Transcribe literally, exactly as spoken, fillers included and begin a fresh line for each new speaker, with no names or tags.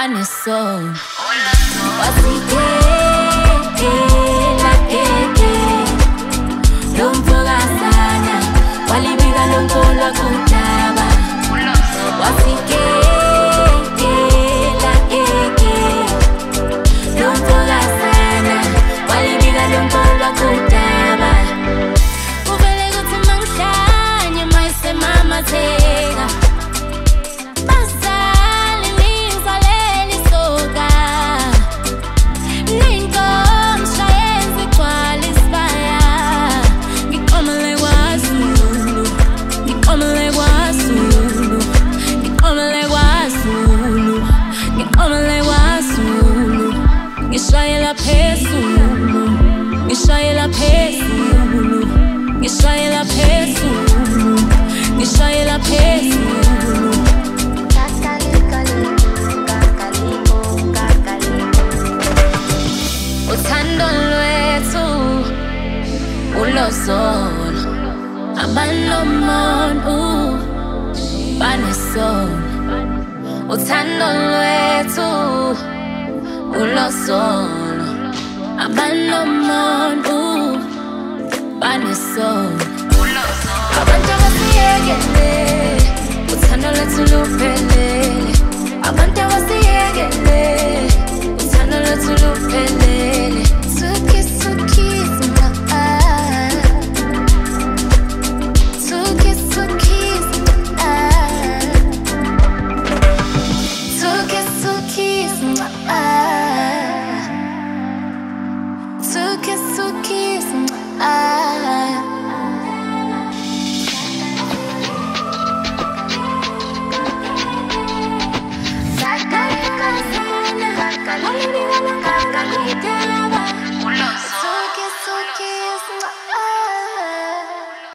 banesoul. Wasikela keke lomfokazana walibika lonkolo kudaba. Wasikela keke lomfokazana walibika lonkolo kudaba. Uvele kuthi mangihlanye mayise mama theka basali nizaleli soka ninkom shayenzi kwali sibaya ngiqomele kwaZulu ngiqomele kwaZulu ngiqomele kwaZulu ngiqomele kwaZulu ngishayela phezulu ngishayela phezulu ngishayela phezulu ngishayela phezulu. Uthando lwethu ulozolo abanomonu banesoul. Uthando lwethu ulozolo abanomonu banesoul. Abantu abasiyekele uthando lwethu luphelele.